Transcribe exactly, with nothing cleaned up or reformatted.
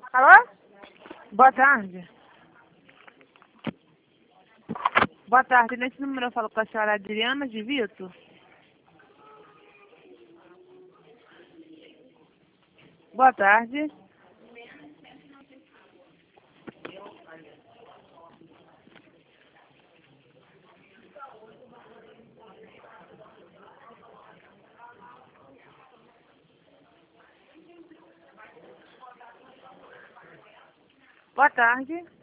Alô? Boa tarde. Boa tarde. Nesse número eu falo com a senhora Adriana de Vito. Boa tarde. Boa tarde.